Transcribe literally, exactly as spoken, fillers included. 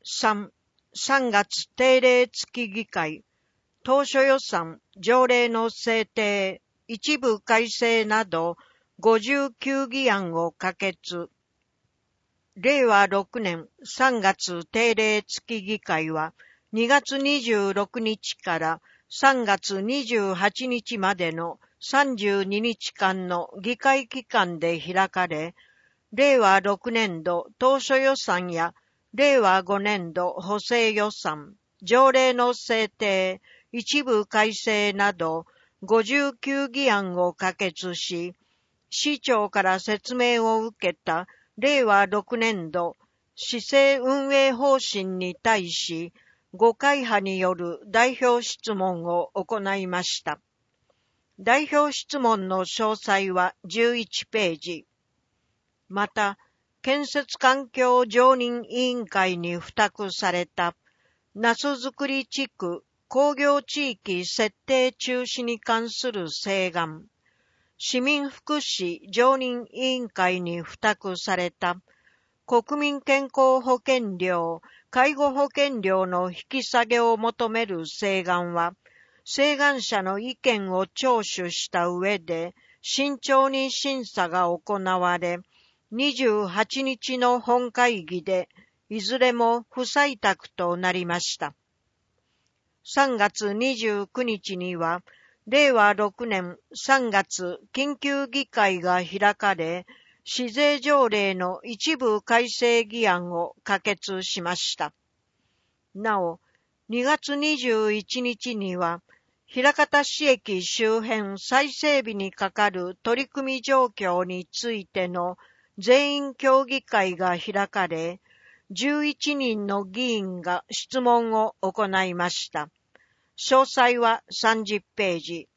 さん、さんがつ定例月議会、当初予算、条例の制定、一部改正などごじゅうきゅう議案を可決。れいわろくねんさんがつ定例月議会はにがつにじゅうろくにちからさんがつにじゅうはちにちまでのさんじゅうににちかんの議会期間で開かれ、れいわろくねんど当初予算やれいわごねんど補正予算、条例の制定、一部改正などごじゅうきゅう議案を可決し、市長から説明を受けたれいわろくねんど市政運営方針に対し、ごかい派による代表質問を行いました。代表質問の詳細はじゅういちページ。また、建設環境常任委員会に付託された、那須作り地区工業地域設定中止に関する請願、市民福祉常任委員会に付託された、国民健康保険料、介護保険料の引き下げを求める請願は、請願者の意見を聴取した上で、慎重に審査が行われ、にじゅうはちにちの本会議で、いずれも不採択となりました。さんがつにじゅうくにちには、れいわろくねんさんがつ緊急議会が開かれ、市税条例の一部改正議案を可決しました。なお、にがつにじゅういちにちには、枚方市駅周辺再整備にかかる取り組み状況についての全員協議会が開かれ、じゅういちにんの議員が質問を行いました。詳細はさんじゅっページ。